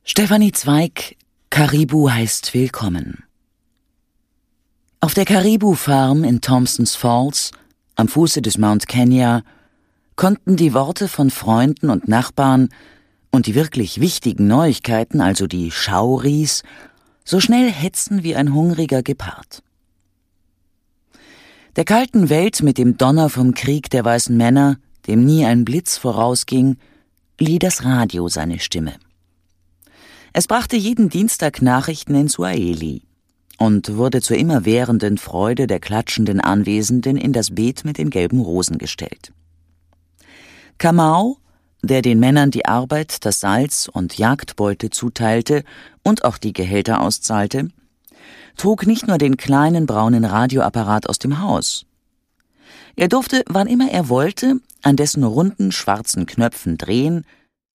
Stefanie Zweig, Karibu heißt willkommen. Auf der Karibu Farm in Thompsons Falls, am Fuße des Mount Kenya, konnten die Worte von Freunden und Nachbarn und die wirklich wichtigen Neuigkeiten, also die Schauris, so schnell hetzen wie ein hungriger Gepard. Der kalten Welt mit dem Donner vom Krieg der weißen Männer, dem nie ein Blitz vorausging, lieh das Radio seine Stimme. Es brachte jeden Dienstag Nachrichten in Swahili und wurde zur immerwährenden Freude der klatschenden Anwesenden in das Beet mit den gelben Rosen gestellt. Kamau, der den Männern die Arbeit, das Salz und Jagdbeute zuteilte und auch die Gehälter auszahlte, trug nicht nur den kleinen braunen Radioapparat aus dem Haus. Er durfte, wann immer er wollte, an dessen runden schwarzen Knöpfen drehen